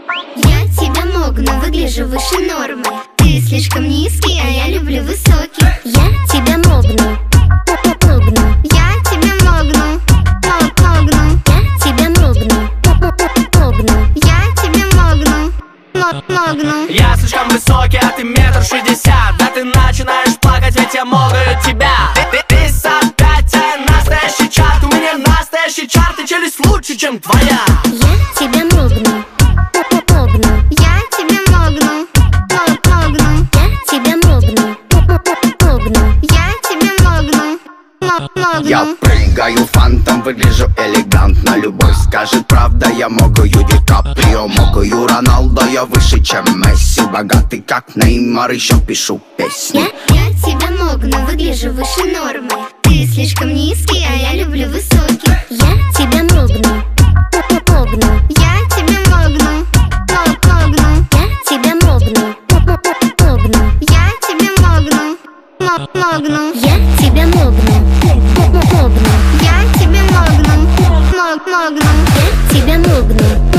Я тебя могну, выгляжу выше нормы. Ты слишком низкий, а я люблю высокий. Я тебя могну, могну. Я тебя могну, могну. Я тебя могну, могну. Я тебя могну, могну. Я слишком высокий, а ты 1,60 м. Да ты начинаешь плакать, ведь я могаю тебя. Ты опять настоящий чарт. У меня настоящий чарт, и челюсть лучше, чем твоя. Я тебя могну, могну. Я тебя могну, могну. Я тебя могну, могну. Я тебя могну, могну. Я прыгаю фантом, выгляжу элегантно. Любовь скажет, правда, я могу Ди Каприо, могу Роналдо, я выше, чем Месси. Богатый, как Неймар, еще пишу песни. Я тебя могну, выгляжу выше нормы. Ты слишком низкий, а я люблю высокий. Я тебя могну, могну. Я тебя могну, могну. Я тебя могну, могну. Я тебя могну, могну. Я тебя могну, могну. Я тебя могну, могну. Я тебя могну.